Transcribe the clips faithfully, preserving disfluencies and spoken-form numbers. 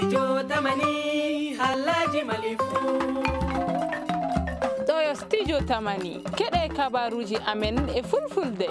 studio tamani halaji malifu to yo studio tamani kede kabaruji amen e fulfulde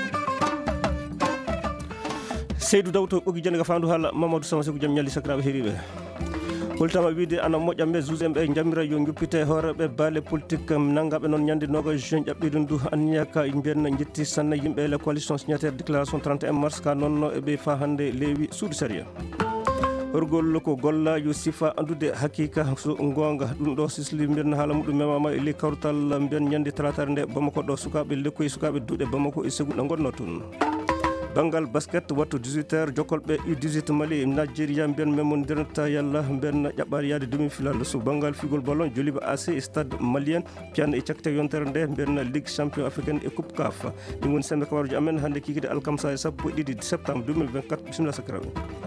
Seydou Dawto ɓogi jande ga fandu hala Mamadou Sama Sekou jam ñalli sakiraɓe heeriɓe holtama wiide ana moƴƴamɓe juusemɓe jamira yo juppite hooreɓe baale politique nangaɓe noon ñande noga juin ƴaɓɓiɗum ndu anniyaka mbiyen jetti sanne yimɓe le coalition signataire déclaration trente et un mars ka noon eɓe fa hande leewi suudu saria horgol ko golla yo sifa andude hakika so gonga ɗum ɗo sisli mbiyen haala muɗum memama e ley kawrutal mbiyen ñande talatare nde Bamako ɗo sukaɓe lekkoye sukaɓe duuɗe Bamako e Ségou ɗo gonno toon bangal basket wattu dix-huit heures jokkolɓe U dix-huit Mali Nigeria mbiyen memodirta yalla mbiyen ƴaɓɓare yaade demi final so bangal figol ballon joliba A C stade malien pianne e cakkite yontere nde mbiyen ligue champion africaine et coupe C A F ɗin woni sembe kabaruji amen hande kikide alkamisa e sappo e ɗiɗi septembre deux mille vingt-quatre bisimilla sakiraɓe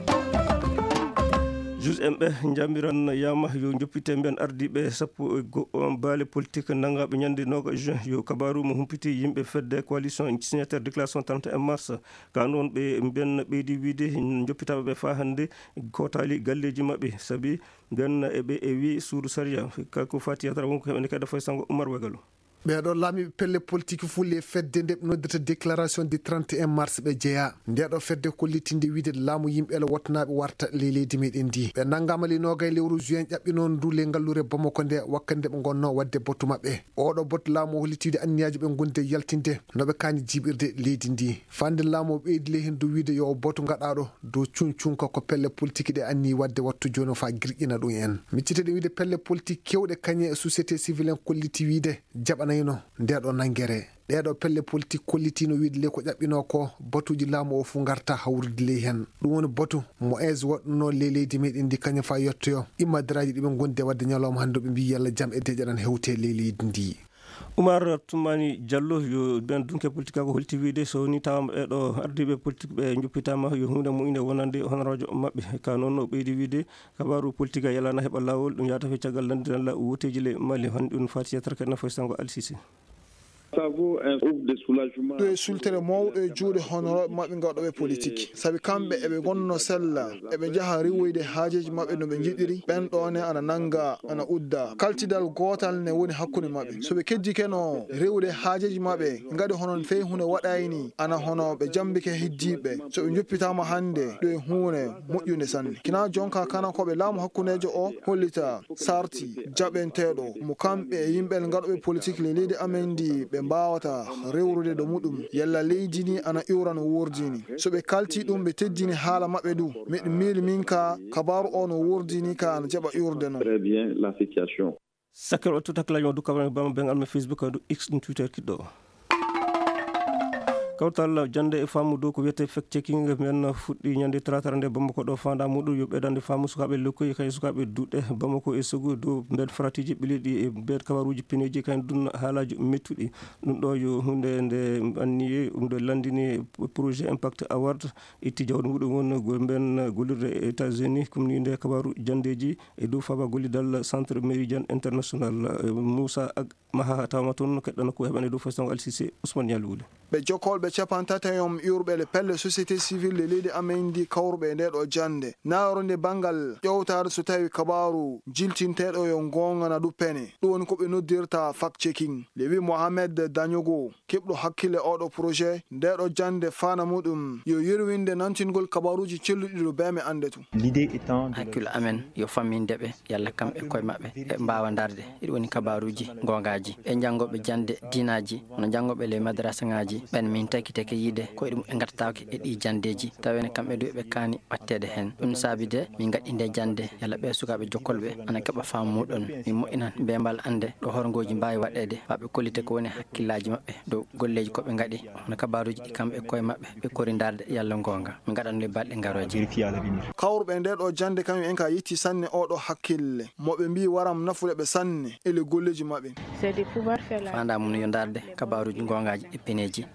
juge en ɓe jamiran yama yo joppite mbiyen ardiɓe sappo e goho baale politique nangaɓe ñande noga juin yo kabaru mo humpiti yimɓe fedde coalition signataire déclaration trente et un mars ka noon ɓe mbiyen ɓeydi wiide joppitaɓe ɓe fa hande kotali galleji mabɓe saabi mbiyen eɓe e wi suudu saria kako fati yatara wonko heɓene kadi fay sango Oumar Wagalo ɓeɗo laamiɓe pelle politique fulle fedde nde ɓe noddata déclaration du trente et un mars ɓe jeeya ndeɗo fedde kollitinde wiide laamu yimɓele wottanaɓe warta ley leydi meɗen ndi ɓe nanggama li nogay lewru juin ƴaɓɓi noon ndu le ngallure Bamako nde wakkande ɓe gonno wadde bottu mabɓe oɗo bottu laamu hollitide anniyaji ɓe gonde yaltinde noɓe kaani jiɓirde leydi ndi fande laamu ɓeydi ley hen du wiide yo bottu gaɗaɗo dow cuncunka ko pelle politique ɗe anni wadde wattu joni fa guirƴina ɗum en miccite ɗe wiide pelle politique kewɗe kañe e société civil en kolliti wiide jaɓana no ndeɗo nangere ɗeɗo pelle politique kollitino wiide le ko ƴaɓɓino ko batuji laamu o fu garta hawrude ley hen ɗum woni batu mo aise waɗɗuno ley leydi meɗen ndi kañum fa yettoyo immadiraji ɗiɓe gonde wadde ñalawma hande ɓe mbi yalla jaam e deƴaɗan hewte ley leydi ndi Oumar Toumani Diallo yo ben dunke politique ko holti wiide so ni tawam eɗo ardiɓe politique ɓe joppitama yo hunde muyde wonande honoradio mabɓe ka noon no ɓeydi wiide kabaru politique a yalana heɓa lawol ɗum yata fe caggal landinalla woteji le Mali hande ɗum fati yettata kadi nafoy sango Al-Sisi ɗo e sultere mawɗo e juuɗe honoroɓe maɓɓe gawɗoɓe politique saabi kamɓe eɓe gonno sella eɓe jaaha riwoyde haajeji maɓɓe no ɓe jiɗiri ɓen ɗone ana nanga ana udda kaltidal gotal ne woni hakkude maɓɓe soɓe keddikeno rewde haajeji maɓɓe gaɗi hono feyi hunde waɗayni ana hono ɓe jambike heddiɓe soɓe joppitama hande ɗo e hunde moƴƴude sanne kina jonka kana koɓe laamu hakkunejo o hollita sarti jaɓenteɗo mo kamɓe e yimɓe gaɗoɓe politique le leydi amen ndi ɓe mbawata rewrude ɗo muɗum yalla leydi ni ana iwra no wurdini so ɓe kalti ɗum ɓe teddini haala maɓɓe ɗu miɗo miili min ka kabaru o no wurdini ka ana jaɓa iwrude noon sakkir wattu taklajo du kabran bama ben alma Facebook du X ɗum Twitter kiɗɗo kawtal jande e faamu dow ko wiyete fact checking men fuɗɗi ñande talatare nde Bamako ɗo fanda muɗum yo ɓeydande faamu sukaɓe lekkoye kay sukaɓe duɗɗe Bamako e Ségou dow mbed fratiji ɓiliɗi e mbed kabaruji pineji kay dun haalaji mettuɗi ɗum ɗo yo hunde nde anniye ɗum ɗo landini projet impact award itti jawdi muɗum won go ben gollirde e États-Unis comme ni nde kabaru jandeji e dow faba gollidal centre méridien international Moussa ak maha tawma toon keɗɗano ko heɓane dow façon Al-Sisi Ousmane Diallo wuli ɓe jokkolɓe capantatayon yurɓe le pelle société civile le leydi amen ndi kawruɓe nde ɗo jande naronde bangal ƴewtade so tawi kabaru jiltinteɗo yo gongana ɗu pene ɗum woni koɓe noddirta fact checking le wi Mohamed Danyogo keɓɗo hakkille oɗo projet ndeɗo jande fana muɗum yo yerwinde nantingol kabaruji celluɗi ɗo beme ande tu hakkille amen yo fammindeɓe yalla kamɓe koye mabɓe e mbawa darde ɗiɗi woni kabaruji gongaji e janggoɓe jande dinaji no janggoɓe le madrasa ngaji ɓen min taki take yiide koye ɗum ɓe gartatake e ɗi jandeji tawene kamɓe du ɓe kaani wattede hen ɗum saabi de min gaɗɗi nde jande yalla ɓe sukaɓe jokkolɓe ana keɓa faamu muɗon min moƴƴinan mbembal ande ɗo horgoji mbawi waɗede waɓe kollite ko woni hakkillaji mabɓe dow golleji koɓe gaɗi hono kabaruji ɗi kamɓe koye mabɓe ɓe kori darde yalla gonga min gaɗanle balɗe garoji kawruɓe nde ɗo jande kañum en ka yetti sanne oɗo hakkille moɓe mbi waram nafude ɓe sanne ele golleji mabɓe fanda mum yo darde kabaruji gongaji e peneji andude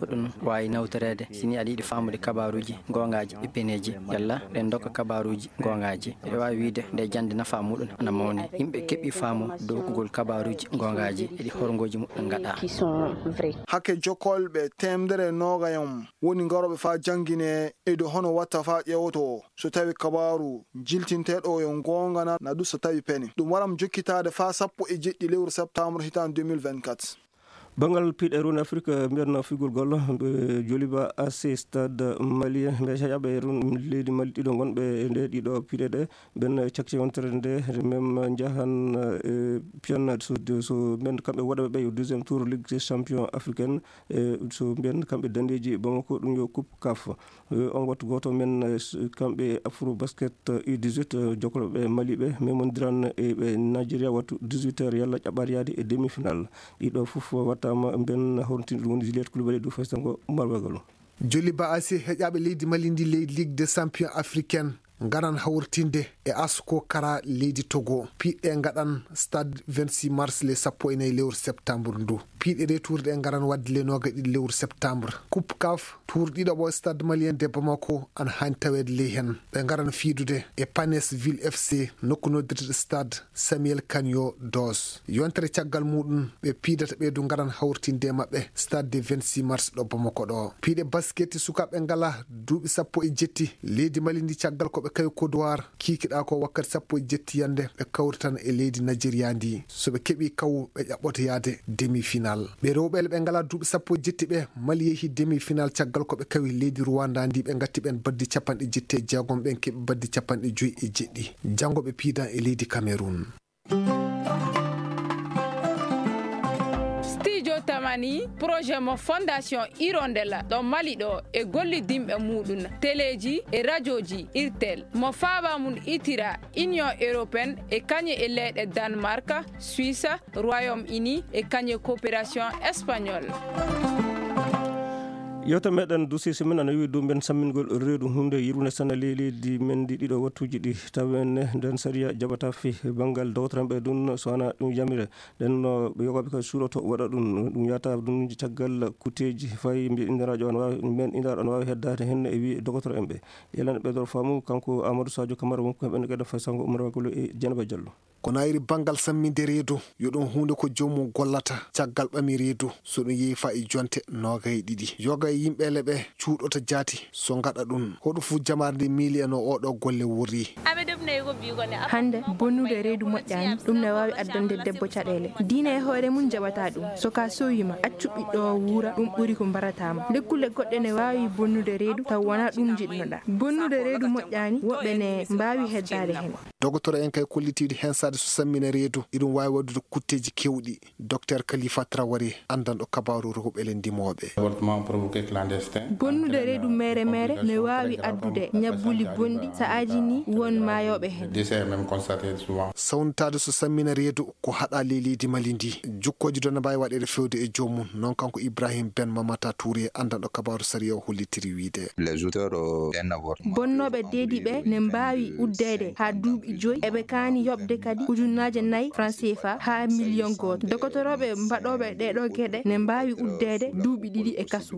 ko ɗum wawi nawtorede sini aɗa yiɗi famude kabaruji gongaji e peneji yalla ɗen dokka kabaruji gongaji e wawi wiide nde jande nafa muɗum ana mawni yimɓe keɓi faamu dow kugol kabaruji gongaji e ɗi horgoji muɗum gaɗa hakke jokkolɓe temdere nogayam woni garoɓe fa jangine e dow hono watta fa ƴewto so tawi kabaru jiltinteɗo yo gongana na du so tawi peni ɗum waram jokkitade fa sappo e jeɗɗi lewru septembre hitan deux mille vingt-quatre. bangal piiɗe rune afrique mbiyatno figol gollo ɓe joliba ac stade malien ɓe caƴaɓe run leydi mali ɗiɗo gonɓe e nde ɗiɗo piiɗe ɗe ɓen cakti wontere nde même jahan e pian so so ɓen kamɓe waɗaɓe ɓe yo deuxiéme tour ligue des champion africaine e so mbiyen kamɓe dandeji bamako ɗum yo coupe caf on wattu goto men kamɓe afro basket u dix-huit jokoloɓe mali ɓe memodiran e ɓe nigéria wattu dix-huit heures yalla ƴaɓɓat yaade e demi final ɗiɗo foof watta tama ben hortinɗo ɗum woni Juliette Coulibaly ɗum faysango marbagalo Joliba asi heƴaɓe leydi mali ndi leydi ligue des champions africaine garan hawrtinde e asko kara leydi Togo piiɗe gaɗan stade vingt-six mars le sappo e nayyi lewru septembre ndu piiɗe retour ɗe garan wadde le noga ɗiɗi lewru septembre coupe caf tour ɗiɗoɓo stade malien de Bamako an hani tawede ley hen ɓe garan fiidude e Panes ville F C nokku noddirde stade Samuel Kanyo Dos yontere caggal muɗum ɓe piidata ɓeydu garan hawrtinde mabɓe stade de vingt-six mars ɗo Bamako ɗo piiɗe basket sukaɓe ngala duuɓi sappo e jetti leydi mali ndi caggal ko ɓe kawi Kodowar kikiɗa ko wakkati sappo e jetti yande ɓe kawritan e leydi Nigeria ndi so ɓe keeɓi kaw ɓe ƴaɓɓoto yaade demi final ɓe rewɓele ɓe ngala duuɓi sappo e jetti ɓe mali yeehi demi final caggal ko ɓe kawi leydi Rwanda ndi ɓe gatti ɓen baddi capanɗe jetti e jeegom ɓen keeɓi baddi capanɗe joyyi e jeɗɗi janggo ɓe piidan e leydi Cameroun. tamani projet mo fondation Hirondella ɗo Mali ɗo e gollidimɓe muɗum téléji e radioji irtel mo faaba mum itira union européenne e kañe e leyɗe Danemark, Suisse, Royaume-Uni e kañe coopération espagnole. yewta meɗen dusisi men ana wi ɗum ɓen sammingol reedu hunde yirwune sana leydi men ndi ɗiɗo wattuji ɗi tawenne nden saria jaɓata fi banggal dawtoranɓe ɗum so wona ɗum yamire nden no ɓe yogoɓe ko suuɗoto waɗa ɗum ɗum yata ɗum caggal kuteji fayi mbi indirajo on wawi men indar on wawi heddade hen e wi dogotor en ɓe yelan ɓeɗor faamu kanko Amadou Sadio Camara wonko heɓen gueɗe fay sango Oumar Wagolo e Dieynaba Diallo kono ayri banggal samminde reedu yo ɗum hunde ko jomum gollata caggal ɓami reedu so ɗum yeehi fa e jonte nogay ɗiɗi yoga e yimɓele ɓe cuuɗota jaati so gaɗa ɗum hoɗum fu jamare nde miili en o oɗo golle wurri hande bonnude reedu moƴƴani ɗum ne wawi addande debbo caɗele diine e hoore mum jaɓata ɗum soka soyima accu ɓiɗɗo wuura ɗum ɓuuri ko mbaratama lekkule goɗɗe ne wawi bonnude reedu taw wona ɗum jiɗnoɗa bonnude reedu moƴƴani woɓɓe ne mbawi heddade hen dogotora en kay kollitiɗi hen sade so sammina reedu iɗum wawi waddude kutteji kewɗi docteur Khalifa Traoré andanɗo kabaru rewɓele ndimoɓe bonnude reedu mere mere ne wawi addude ñabbuli bonɗi sa'aji ni won mayoɓe hen sawntade so sammina reedu ko haɗa leydi Mali ndi jukkoji ɗo ne mbawi waɗede fewde e joomum noon kanko Ibrahim Ben Mamata Touré andanɗo kabaru sariya o hollitiri wiide bonnoɓe deediɓe ne mbawi uddede ha duuɓi joyi eɓe kaani yoɓde kadi ujunnaje nayyi franc C F A ha million goto dokotoroɓe mbaɗoɓe ɗeɗo gueɗe ne mbawi uddede duuɓi ɗiɗi e kasu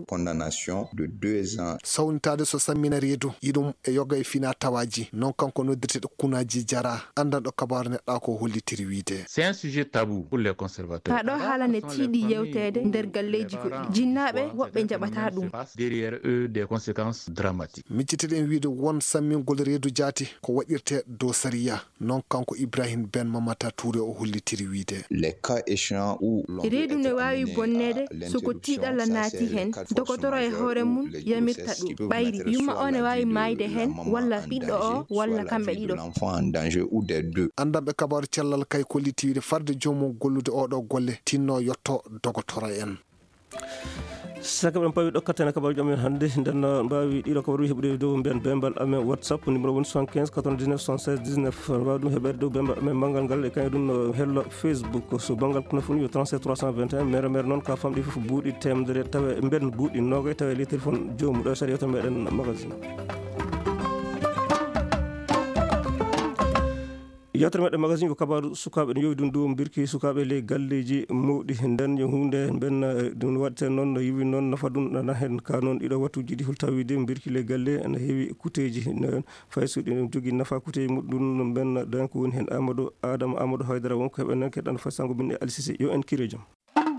sawntade so sammina reedu iɗum e yoga e fina tawaji noon kanko noddirteɗo Kunaji Jara andanɗo kabaru neɗɗa ko hollitiri wiide c'est un sujet tabou pour les conservateurs ha ɗo haala ne tiiɗi yewtede nder galleji goɗɗi jinnaɓe woɓɓe jaɓata ɗum derrière eux des conséquences dramatiques micciteɗen wiide won sammingol reedu jaati ko waɗirte dow sariya noon kanko Ibrahim Ben Mamata Touré o hollitiri wiide reedu ne wawi bonnede soko tiiɗalla naati hen dokotoro e hoore mum yamirta ɗum ɓayri yumma o ne wawi mayde hen walla ɓiɗɗo o walla kamɓe ɗiɗo andanɓe kabaru cellal kay kolliti wiide farde jomum gollude oɗo golle tinno yetto dogotora en saka ɓen pawi ɗokkatene kabaruji amen hannde nden mbawi ɗiɗo kabaruji heɓude dow mbiyen bembal amen whatsapp numéro woni soixante-quinze quatre-vingt-dix-neuf soixante-seize dix-neuf wawi ɗum heɓede dow bembal amen banggal ngal e kañum ɗum hello facebook so banggal téléphone yo trente-sept trois cent vingt et un mere mere noon ka famɗi foof buuɗi temedere tawa mben buuɗi nogay tawa li téléphone jomum ɗo sari yewta meɗen magasin yewtere meɗen magazine ko kabaru sukaɓe ne yowi ɗum dow birki sukaɓe ley galleji mawɗi nden yo hunde ben ɗum waɗete noon no yiwi noon nafa ɗum nana hen ka noon ɗiɗo wattuji ɗi hultawide birki ley galle ene heewi kuteji fay so ɗi jogui nafa kuteji muɗum ben dan ko woni hen Amadou Adama Amadou Haydara wonko heɓen nen keɗan fasango min e Alisisi yo en kire jaam.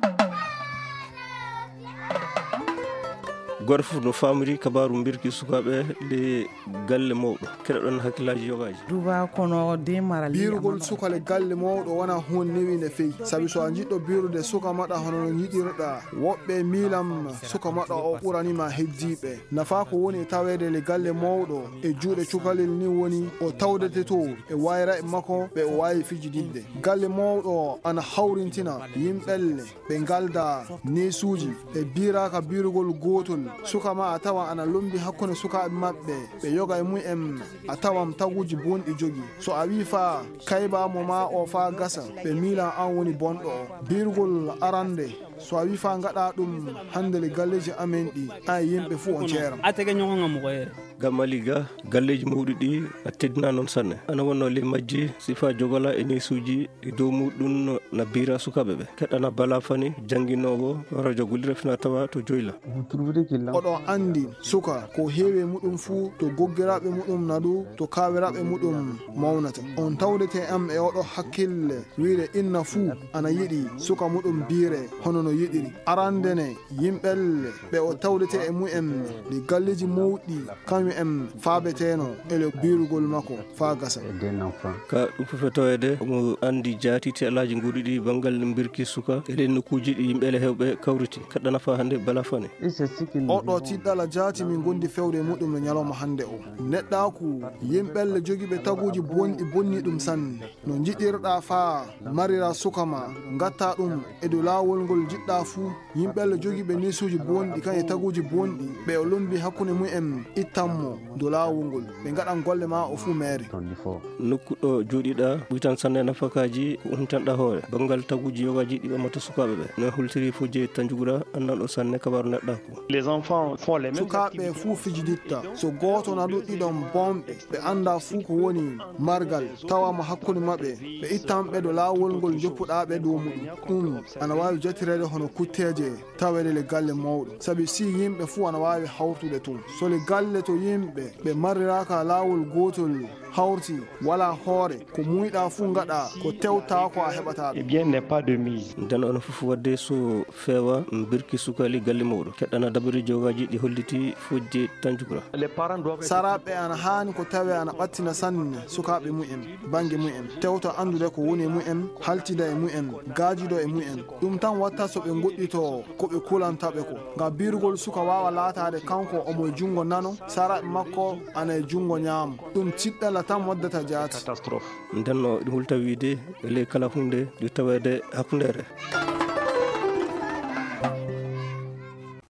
goto fof no famiri kabaru birki sukaɓe le galle mawɗo keɗoɗon hakkillaji yogaji duba kono demara birugol suka le galle mawɗo wona hunde newinde feyi saabi so a jiɗɗo birude suka maɗa hono no yiɗirɗa woɓɓe milam suka maɗa o ɓuranima heddiɓe nafa ko woni tawede le galle mawɗo e juuɗe cukalel ni woni o tawdete to e wayra e makko ɓe o wawi fijididde galle mawɗo ana hawrintina yimɓelle ɓe galda nesuji ɓe biraka birugol gotol suka ma a tawa ana lumbi hakkunde sukaɓe maɓɓe ɓe yoga e mumen a tawam taguji bonɗi jogi so a wi fa kaybamo ma o fa gasa ɓe milan an woni bonɗo o birgol arande so a wi fa gaɗa ɗum hande le galleji amen ɗi an yimɓe fuu on ceeram atege ñogonga mogoyere gamali ga galleji mawɗi ɗi a teddina noon sanne ana wonno le majji sifa jogola e nesuji ɗi dow muɗum na bira sukaɓe ɓe keɗana bala fani jangguinowo radio gullira fina tawa to joyla oɗo andi suka ko heewe muɗum fuu to goggiraɓe muɗum nadu to kawiraɓe muɗum mawnata on tawdete am e oɗo hakkille wiide inna fuu ana yiɗi suka muɗum biire hono no yiɗiri arandene yimɓelle ɓe o tawdete e mumen ɗi galleji mawɗi kañum en faabeteno ele birugol makko fa gasa ka ɗum fof tawede omo andi jaatiti alaji nguɗiɗi banggal birki suka eɗen nokkuji ɗi yimɓele hewɓe kawriti kaɗɗa nafa hande bala fane oɗo tiɗɗala jaati min gondi fewde muɗum no ñalawma hande o neɗɗaku yimɓelle jogiiɓe taguji bonɗi bonni ɗum sanne no jiɗirɗa fa marira suka ma gatta ɗum e dow lawol ngol jiɗɗa fuu yimɓelle jogiiɓe nisuji bonɗi kan e taguji bonɗi ɓe o lombi hakkude mumen ittanmo dow lawol ngol ɓe gaɗan golle ma o fuu meere nokkuɗo jooɗiɗa ɓuytan sanne nafakaji ko umtanɗa hoore bangal taguji yogaji ɗi ɓamata sukaɓe ɓe no hultiri fo jeyi tanjugura annan ɗo sanne kabaru neɗɗako sukaɓe fuu fijiditta so goto naɗu ɗiɗon bomɓe ɓe anda fuu ko woni margal tawama hakkude maɓɓe ɓe ittanɓe do lawol ngol joppuɗaɓe dow muɗum ɗum ana wawi jattirede hono kutteje tawede le galle mawɗo saabi si yimɓe fuu ana wawi hawtude tun so le galle to yimɓe ɓe mariraka lawol gotol hawrti wala hoore ko muyɗa fuu gaɗa ko tewta ko a heɓata nden on fof wadde so feewa birki sukali galle mawɗo keɗɗana dabari jogaji ɗi holliti fojje tanjugura saraɓe ana hani ko tawe ana ɓattina sanne sukaɓe mumen banggue mumen tewta andude ko woni mumen haltida e mumen gajido e mumen ɗum tan watta so ɓe goɗɗito koɓe kulantaɓe ko ngam birugol suka wawa latade kanko omo e jungo nano saraɓe makko ana e jungo ñaamo ɗum tiɗɗala tan waddata jaati nden no ɗum hulta wiide ele kala hunde ɗi tawede hakkundere